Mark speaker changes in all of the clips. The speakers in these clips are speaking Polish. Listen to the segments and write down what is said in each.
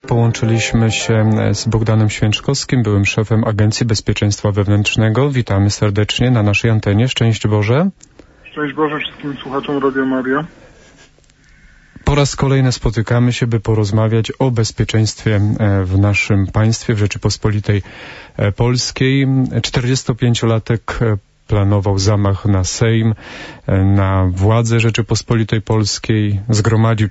Speaker 1: połączyliśmy się z Bogdanem Święczkowskim, byłym szefem Agencji Bezpieczeństwa Wewnętrznego. Witamy serdecznie na naszej antenie. Szczęść Boże.
Speaker 2: Szczęść Boże wszystkim słuchaczom Radio Maria.
Speaker 1: Po raz kolejny spotykamy się, by porozmawiać o bezpieczeństwie w naszym państwie, w Rzeczypospolitej Polskiej. 45-latek planował zamach na Sejm, na władzę Rzeczypospolitej Polskiej, zgromadził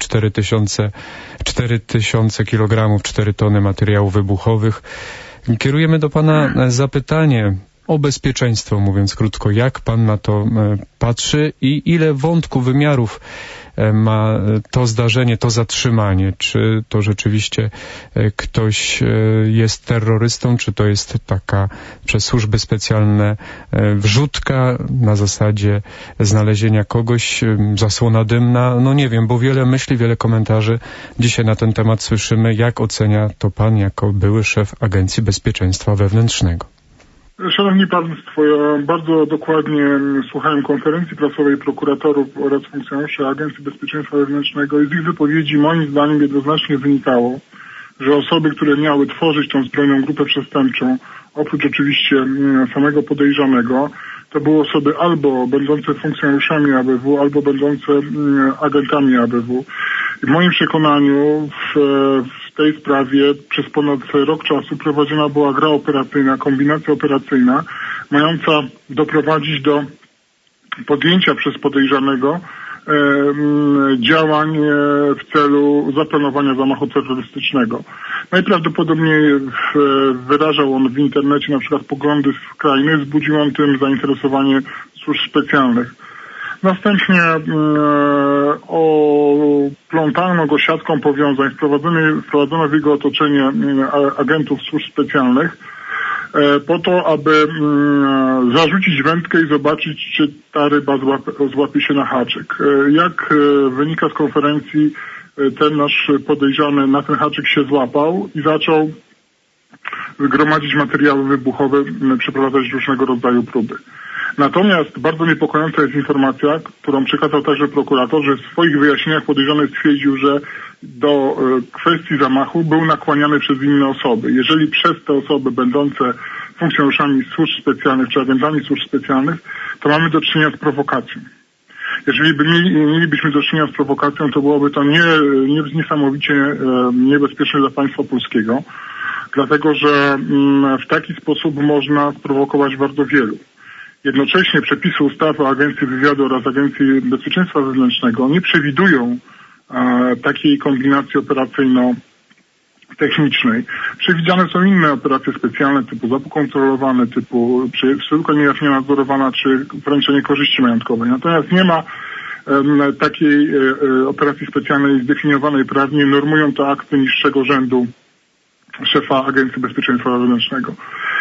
Speaker 1: 4000 kilogramów, 4 tony materiałów wybuchowych. Kierujemy do Pana zapytanie o bezpieczeństwo, mówiąc krótko. Jak Pan na to patrzy i ile wątków, wymiarów ma to zdarzenie, to zatrzymanie? Czy to rzeczywiście ktoś jest terrorystą, czy to jest taka przez służby specjalne wrzutka na zasadzie znalezienia kogoś, zasłona dymna? No nie wiem, bo wiele myśli, wiele komentarzy dzisiaj na ten temat słyszymy. Jak ocenia to Pan jako były szef Agencji Bezpieczeństwa Wewnętrznego?
Speaker 2: Szanowni Państwo, ja bardzo dokładnie słuchałem konferencji prasowej prokuratorów oraz funkcjonariuszy Agencji Bezpieczeństwa Wewnętrznego i z ich wypowiedzi moim zdaniem jednoznacznie wynikało, że osoby, które miały tworzyć tą zbrojną grupę przestępczą, oprócz oczywiście samego podejrzanego, to były osoby albo będące funkcjonariuszami ABW, albo będące agentami ABW. I w moim przekonaniu w tej sprawie przez ponad rok czasu prowadzona była gra operacyjna, kombinacja operacyjna, mająca doprowadzić do podjęcia przez podejrzanego działań w celu zaplanowania zamachu terrorystycznego. Najprawdopodobniej wyrażał on w internecie na przykład poglądy skrajne, wzbudził on tym zainteresowanie służb specjalnych. Następnie oplątano go siatką powiązań, wprowadzono w jego otoczenie agentów służb specjalnych po to, aby zarzucić wędkę i zobaczyć, czy ta ryba złapie się na haczyk. Jak wynika z konferencji, ten nasz podejrzany na ten haczyk się złapał i zaczął gromadzić materiały wybuchowe, przeprowadzać różnego rodzaju próby. Natomiast bardzo niepokojąca jest informacja, którą przekazał także prokurator, że w swoich wyjaśnieniach podejrzany stwierdził, że do kwestii zamachu był nakłaniany przez inne osoby. Jeżeli przez te osoby będące funkcjonariuszami służb specjalnych czy agentami służb specjalnych, to mamy do czynienia z prowokacją. Jeżeli mielibyśmy do czynienia z prowokacją, to byłoby to niesamowicie niebezpieczne dla państwa polskiego, dlatego że w taki sposób można sprowokować bardzo wielu. Jednocześnie przepisy ustawy o Agencji Wywiadu oraz Agencji Bezpieczeństwa Wewnętrznego nie przewidują takiej kombinacji operacyjno-technicznej. Przewidziane są inne operacje specjalne typu zakup kontrolowany, typu przesyłka niejawnie nadzorowana czy wręczenie korzyści majątkowej. Natomiast nie ma takiej operacji specjalnej zdefiniowanej prawnie, normują to akty niższego rzędu szefa Agencji Bezpieczeństwa Wewnętrznego.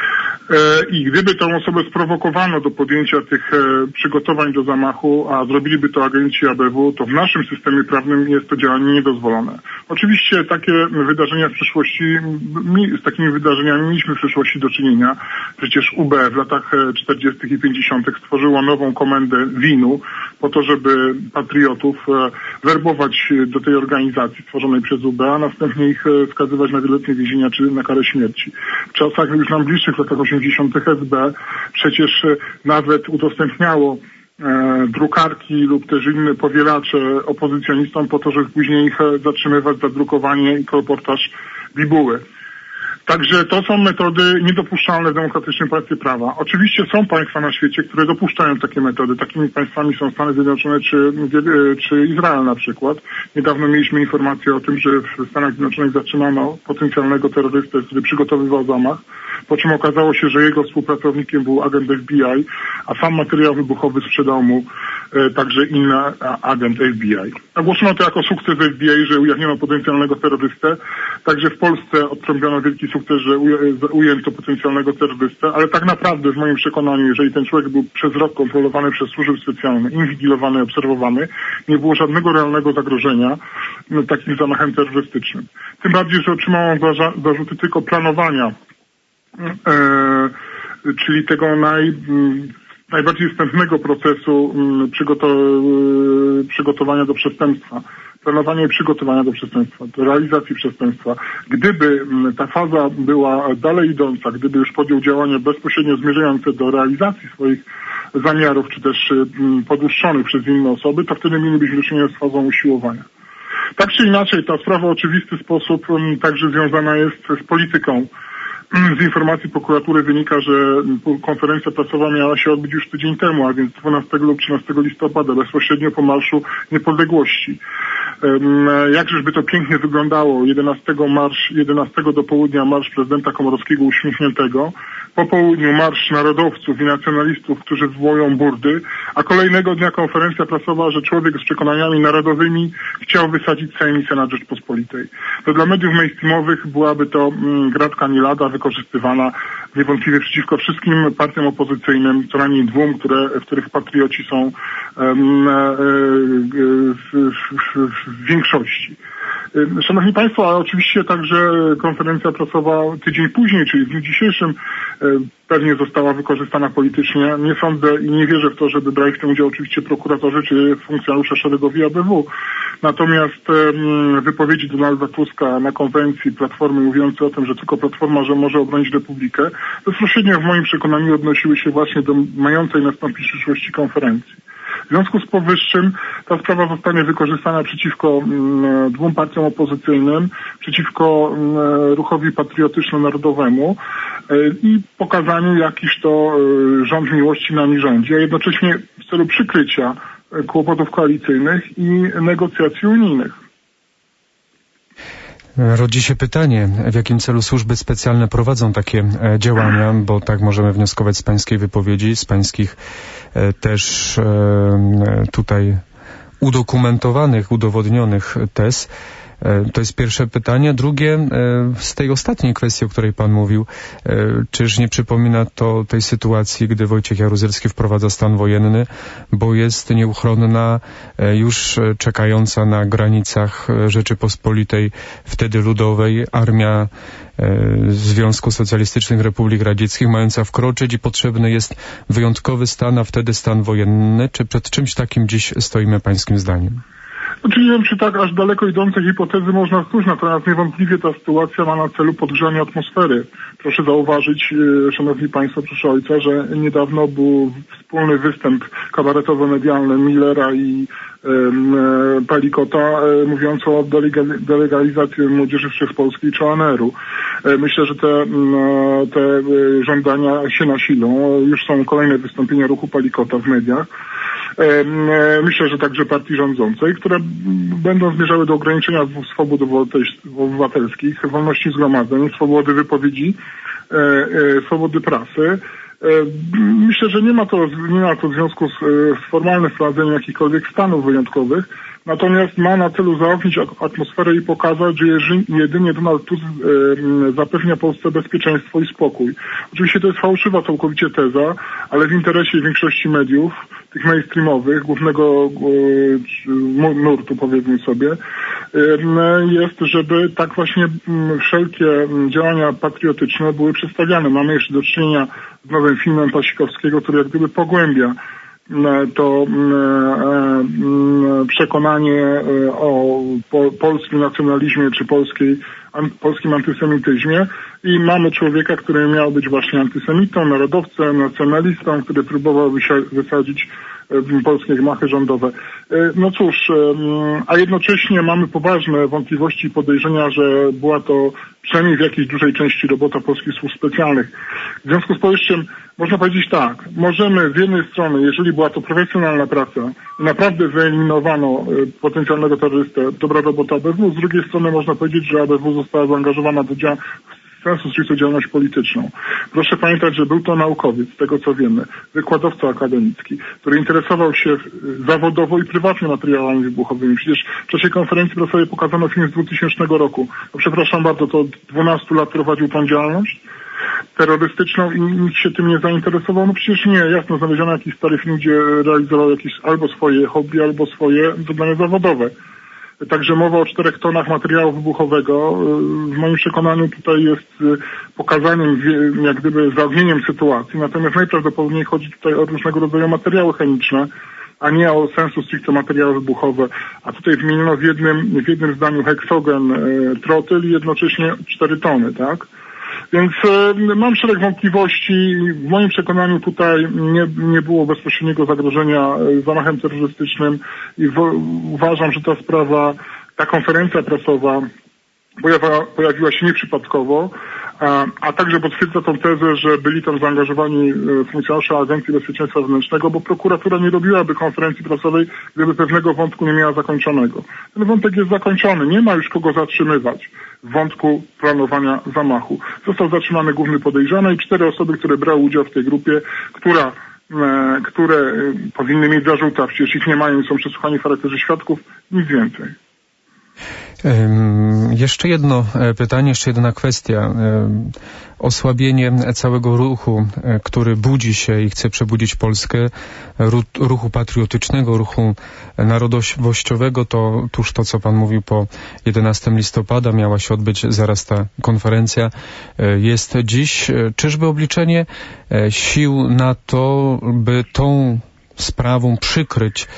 Speaker 2: I gdyby tę osobę sprowokowano do podjęcia tych przygotowań do zamachu, a zrobiliby to agenci ABW, to w naszym systemie prawnym jest to działanie niedozwolone. Oczywiście takie wydarzenia w przyszłości, z takimi wydarzeniami mieliśmy w przyszłości do czynienia. Przecież UB w latach 40. i 50. stworzyło nową komendę WIN-u po to, żeby patriotów werbować do tej organizacji stworzonej przez UB, a następnie ich skazywać na wieloletnie więzienia czy na karę śmierci. W czasach już nam bliższych, latach 80. SB przecież nawet udostępniało drukarki lub też inne powielacze opozycjonistom po to, żeby później ich zatrzymywać za drukowanie i kolportaż bibuły. Także to są metody niedopuszczalne w demokratycznym państwie prawa. Oczywiście są państwa na świecie, które dopuszczają takie metody. Takimi państwami są Stany Zjednoczone czy Izrael na przykład. Niedawno mieliśmy informację o tym, że w Stanach Zjednoczonych zatrzymano potencjalnego terrorystę, który przygotowywał zamach, po czym okazało się, że jego współpracownikiem był agent FBI, a sam materiał wybuchowy sprzedał mu także inny agent FBI. Ogłoszono to jako sukces FBI, że ujawniono potencjalnego terrorystę. Także w Polsce odtrąbiono wielki sukces, że ujęto potencjalnego terrorystę, ale tak naprawdę w moim przekonaniu, jeżeli ten człowiek był przez rok kontrolowany przez służby specjalne, inwigilowany, obserwowany, nie było żadnego realnego zagrożenia takim zamachem terrorystycznym. Tym bardziej, że otrzymał on zarzuty tylko planowania, czyli tego najbardziej wstępnego procesu przygotowania do przestępstwa, planowania i przygotowania do przestępstwa, do realizacji przestępstwa. Gdyby ta faza była dalej idąca, gdyby już podjął działania bezpośrednio zmierzające do realizacji swoich zamiarów, czy też podłuszczonych przez inne osoby, to wtedy mielibyśmy do czynienia z fazą usiłowania. Tak czy inaczej, ta sprawa w oczywisty sposób także związana jest z polityką. Z informacji prokuratury wynika, że konferencja prasowa miała się odbyć już tydzień temu, a więc 12 lub 13 listopada, bezpośrednio po Marszu Niepodległości. Jakżeżby to pięknie wyglądało, 11 do południa marsz prezydenta Komorowskiego uśmiechniętego, po południu marsz narodowców i nacjonalistów, którzy wywołują burdy, a kolejnego dnia konferencja prasowa, że człowiek z przekonaniami narodowymi chciał wysadzić Sejm i Senat Rzeczpospolitej. To dla mediów mainstreamowych byłaby to gratka nie lada, wykorzystywana niewątpliwie przeciwko wszystkim partiom opozycyjnym, co najmniej dwóm, w których patrioci są w większości. Szanowni Państwo, ale oczywiście także konferencja prasowa tydzień później, czyli w dniu dzisiejszym, pewnie została wykorzystana politycznie. Nie sądzę i nie wierzę w to, żeby brali w tym udział oczywiście prokuratorzy czy funkcjonariusze szeregowi ABW. Natomiast wypowiedzi Donalda Tuska na konwencji Platformy mówiące o tym, że tylko Platforma może obronić Republikę, bezpośrednio w moim przekonaniu odnosiły się właśnie do mającej nastąpić przyszłości konferencji. W związku z powyższym ta sprawa zostanie wykorzystana przeciwko dwóm partiom opozycyjnym, przeciwko ruchowi patriotyczno-narodowemu i pokazaniu, jakiż to rząd miłości nami rządzi, a jednocześnie w celu przykrycia kłopotów koalicyjnych i negocjacji unijnych.
Speaker 1: Rodzi się pytanie, w jakim celu służby specjalne prowadzą takie działania, bo tak możemy wnioskować z pańskiej wypowiedzi, z pańskich też tutaj udokumentowanych, udowodnionych tez. To jest pierwsze pytanie. Drugie, z tej ostatniej kwestii, o której pan mówił, czyż nie przypomina to tej sytuacji, gdy Wojciech Jaruzelski wprowadza stan wojenny, bo jest nieuchronna, już czekająca na granicach Rzeczypospolitej, wtedy ludowej, armia Związku Socjalistycznych Republik Radzieckich mająca wkroczyć i potrzebny jest wyjątkowy stan, a wtedy stan wojenny. Czy przed czymś takim dziś stoimy pańskim zdaniem?
Speaker 2: Znaczy nie wiem, czy tak aż daleko idące hipotezy można snuć, natomiast niewątpliwie ta sytuacja ma na celu podgrzanie atmosfery. Proszę zauważyć, szanowni państwo, proszę ojca, że niedawno był wspólny występ kabaretowo-medialny Millera i Palikota mówiący o delegalizacji młodzieży wszechpolskiej czy ONR-u. Myślę, że te żądania się nasilą. Już są kolejne wystąpienia ruchu Palikota w mediach. Myślę, że także partii rządzącej, które będą zmierzały do ograniczenia swobód obywatelskich, wolności zgromadzeń, swobody wypowiedzi, swobody prasy. Myślę, że nie ma to w związku z formalnym wprowadzeniem jakichkolwiek stanów wyjątkowych, natomiast ma na celu zaognić atmosferę i pokazać, że jedynie Donald Tusk zapewnia Polsce bezpieczeństwo i spokój. Oczywiście to jest fałszywa całkowicie teza, ale w interesie większości mediów, tych mainstreamowych, głównego nurtu, powiedzmy sobie, jest, żeby tak właśnie wszelkie działania patriotyczne były przedstawiane. Mamy jeszcze do czynienia z nowym filmem Pasikowskiego, który jak gdyby pogłębia to przekonanie o polskim nacjonalizmie czy polskim antysemityzmie i mamy człowieka, który miał być właśnie antysemitą, narodowcem, nacjonalistą, który próbował wysadzić polskie gmachy rządowe. No cóż, a jednocześnie mamy poważne wątpliwości i podejrzenia, że była to przynajmniej w jakiejś dużej części robota polskich służb specjalnych. W związku z powyższym można powiedzieć tak, możemy z jednej strony, jeżeli była to profesjonalna praca i naprawdę wyeliminowano potencjalnego terrorystę, dobra robota ABW, z drugiej strony można powiedzieć, że ABW została zaangażowana w sensu stricte działalność polityczną. Proszę pamiętać, że był to naukowiec, z tego co wiemy, wykładowca akademicki, który interesował się zawodowo i prywatnie materiałami wybuchowymi. Przecież w czasie konferencji prasowej pokazano film z 2000 roku. No przepraszam bardzo, to od 12 lat prowadził tą działalność terrorystyczną i nikt się tym nie zainteresował. No przecież nie, jasno znaleziono jakiś stary film, gdzie realizował jakieś albo swoje hobby, albo swoje zadania zawodowe. Także mowa o 4 tonach materiału wybuchowego w moim przekonaniu tutaj jest pokazaniem, jak gdyby zaognieniem sytuacji. Natomiast najprawdopodobniej chodzi tutaj o różnego rodzaju materiały chemiczne, a nie o sensu stricte materiały wybuchowe. A tutaj wymieniono w jednym zdaniu heksogen, trotyl i jednocześnie 4 tony, tak? Więc mam szereg wątpliwości. W moim przekonaniu tutaj nie było bezpośredniego zagrożenia zamachem terrorystycznym i uważam, że ta sprawa, ta konferencja prasowa pojawiła się nieprzypadkowo, a także potwierdza tą tezę, że byli tam zaangażowani funkcjonariusze Agencji Bezpieczeństwa Wewnętrznego, bo prokuratura nie robiłaby konferencji prasowej, gdyby pewnego wątku nie miała zakończonego. Ten wątek jest zakończony, nie ma już kogo zatrzymywać w wątku planowania zamachu. Został zatrzymany główny podejrzany i 4 osoby, które brały udział w tej grupie, które powinny mieć zarzuty, a przecież ich nie mają i są przesłuchani w charakterze świadków, nic więcej.
Speaker 1: Jeszcze jedno pytanie, jeszcze jedna kwestia. Osłabienie całego ruchu, który budzi się i chce przebudzić Polskę, ruchu patriotycznego, ruchu narodowościowego, to tuż to, co pan mówił, po 11 listopada miała się odbyć zaraz ta konferencja, jest dziś. Czyżby obliczenie sił na to, by tą sprawą przykryć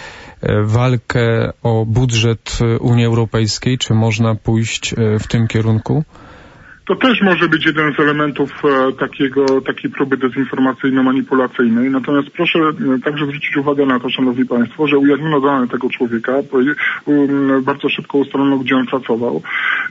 Speaker 1: walkę o budżet Unii Europejskiej? Czy można pójść w tym kierunku?
Speaker 2: To też może być jeden z elementów takiej próby dezinformacyjno-manipulacyjnej. Natomiast proszę także zwrócić uwagę na to, szanowni państwo, że ujawniono dane tego człowieka. Bardzo szybko ustalono, gdzie on pracował.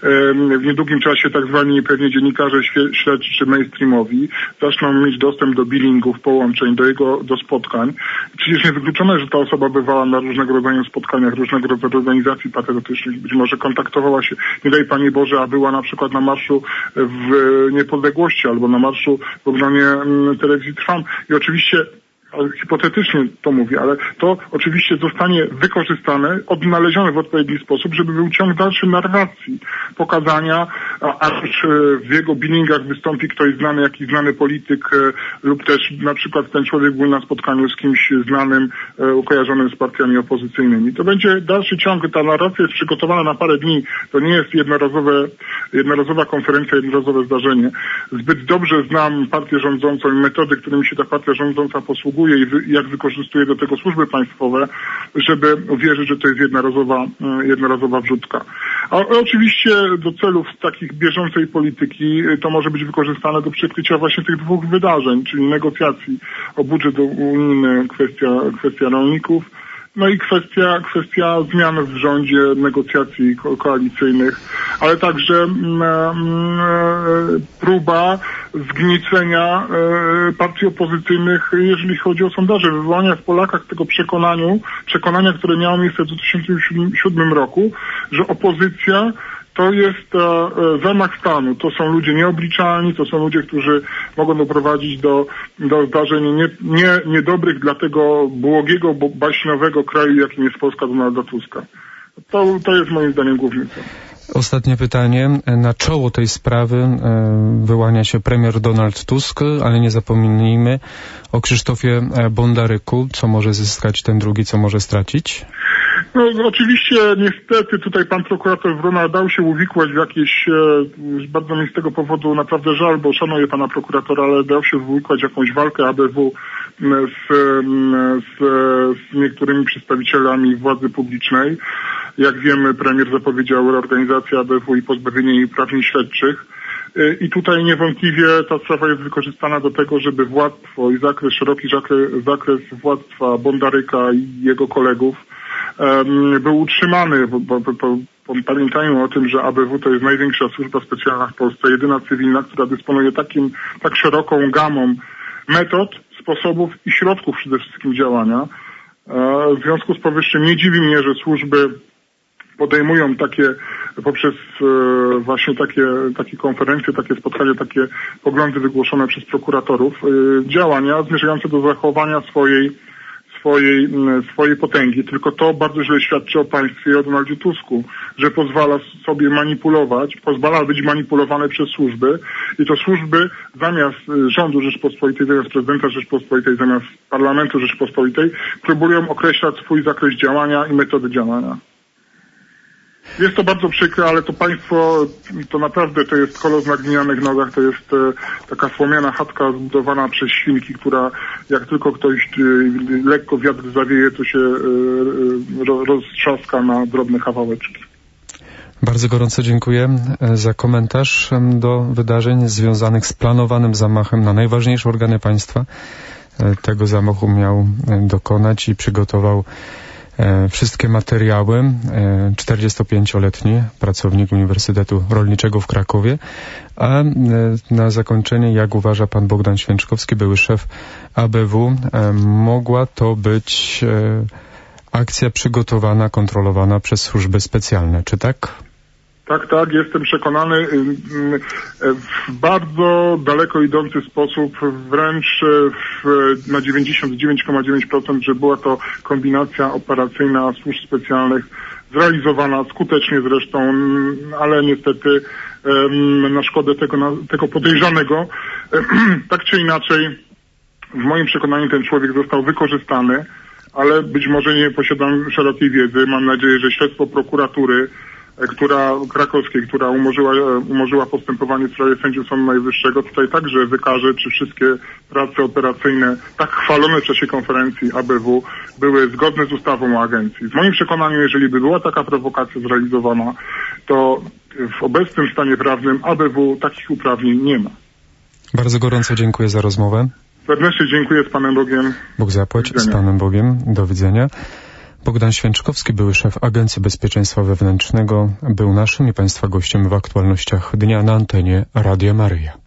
Speaker 2: W niedługim czasie tak zwani pewnie dziennikarze śledczy czy mainstreamowi zaczną mieć dostęp do billingów, połączeń, do spotkań. Przecież niewykluczone, że ta osoba bywała na różnego rodzaju spotkaniach, różnego rodzaju organizacji patriotycznych. Być może kontaktowała się, nie daj Panie Boże, a była na przykład na marszu w niepodległości albo na marszu w obronie telewizji Trwam. I oczywiście, hipotetycznie to mówię, ale to oczywiście zostanie wykorzystane, odnalezione w odpowiedni sposób, żeby był ciąg dalszy narracji, pokazania, aż w jego billingach wystąpi ktoś znany, jakiś znany polityk lub też na przykład ten człowiek był na spotkaniu z kimś znanym, ukojarzonym z partiami opozycyjnymi. To będzie dalszy ciąg, ta narracja jest przygotowana na parę dni, to nie jest jednorazowa konferencja, jednorazowe zdarzenie. Zbyt dobrze znam partię rządzącą i metody, którymi się ta partia rządząca posługuje i jak wykorzystuje do tego służby państwowe, żeby uwierzyć, że to jest jednorazowa wrzutka. A oczywiście do celów takich bieżącej polityki to może być wykorzystane do przykrycia właśnie tych 2 wydarzeń, czyli negocjacji o budżet unijny, kwestia rolników, no i kwestia zmian w rządzie, negocjacji koalicyjnych, ale także próba zgniecenia partii opozycyjnych, jeżeli chodzi o sondaże, wywołania w Polakach tego przekonania, które miało miejsce w 2007 roku, że opozycja to jest zamach stanu. To są ludzie nieobliczalni, to są ludzie, którzy mogą doprowadzić do zdarzeń niedobrych dla tego błogiego, baśniowego kraju, jakim jest Polska Donalda Tuska. To jest moim zdaniem główny cel.
Speaker 1: Ostatnie pytanie. Na czoło tej sprawy wyłania się premier Donald Tusk, ale nie zapominajmy o Krzysztofie Bondaryku. Co może zyskać ten drugi, co może stracić?
Speaker 2: No oczywiście niestety tutaj pan prokurator Wrona dał się uwikłać w jakieś, bardzo mi z tego powodu naprawdę żal, bo szanuję pana prokuratora, ale dał się uwikłać w jakąś walkę ABW z niektórymi przedstawicielami władzy publicznej. Jak wiemy, premier zapowiedział reorganizację ABW i pozbawienie jej uprawnień śledczych. I tutaj niewątpliwie ta sprawa jest wykorzystana do tego, żeby władztwo i szeroki zakres władztwa Bondaryka i jego kolegów był utrzymany, bo pamiętajmy o tym, że ABW to jest największa służba specjalna w Polsce, jedyna cywilna, która dysponuje tak szeroką gamą metod, sposobów i środków przede wszystkim działania. W związku z powyższym nie dziwi mnie, że służby podejmują poprzez właśnie takie konferencje, takie spotkania, takie poglądy wygłoszone przez prokuratorów, działania zmierzające do zachowania swojej potęgi. Tylko to bardzo źle świadczy o państwie i o Donaldzie Tusku, że pozwala sobie manipulować, pozwala być manipulowane przez służby i to służby zamiast rządu Rzeczpospolitej, zamiast prezydenta Rzeczpospolitej, zamiast parlamentu Rzeczpospolitej próbują określać swój zakres działania i metody działania. Jest to bardzo przykre, ale to państwo, to naprawdę to jest kolos na glinianych nogach, to jest taka słomiana chatka zbudowana przez świnki, która jak tylko ktoś lekko wiatr zawieje, to się roztrzaska na drobne kawałeczki.
Speaker 1: Bardzo gorąco dziękuję za komentarz do wydarzeń związanych z planowanym zamachem na najważniejsze organy państwa. Tego zamachu miał dokonać i przygotował wszystkie materiały 45-letni pracownik Uniwersytetu Rolniczego w Krakowie, a na zakończenie, jak uważa pan Bogdan Święczkowski, były szef ABW, mogła to być akcja przygotowana, kontrolowana przez służby specjalne, czy tak?
Speaker 2: Tak, jestem przekonany w bardzo daleko idący sposób, wręcz na 99,9%, że była to kombinacja operacyjna służb specjalnych, zrealizowana skutecznie zresztą, ale niestety na szkodę tego podejrzanego. Tak czy inaczej, w moim przekonaniu ten człowiek został wykorzystany, ale być może nie posiadam szerokiej wiedzy. Mam nadzieję, że śledztwo prokuratury krakowskiej, która umorzyła postępowanie w sprawie sędziów Sądu Najwyższego, tutaj także wykaże, czy wszystkie prace operacyjne tak chwalone w czasie konferencji ABW były zgodne z ustawą o agencji. W moim przekonaniu, jeżeli by była taka prowokacja zrealizowana, to w obecnym stanie prawnym ABW takich uprawnień nie ma.
Speaker 1: Bardzo gorąco dziękuję za rozmowę.
Speaker 2: Serdecznie dziękuję, z Panem Bogiem.
Speaker 1: Bóg zapłać, z Panem Bogiem. Do widzenia. Bogdan Święczkowski, były szef Agencji Bezpieczeństwa Wewnętrznego, był naszym i Państwa gościem w aktualnościach dnia na antenie Radia Maryja.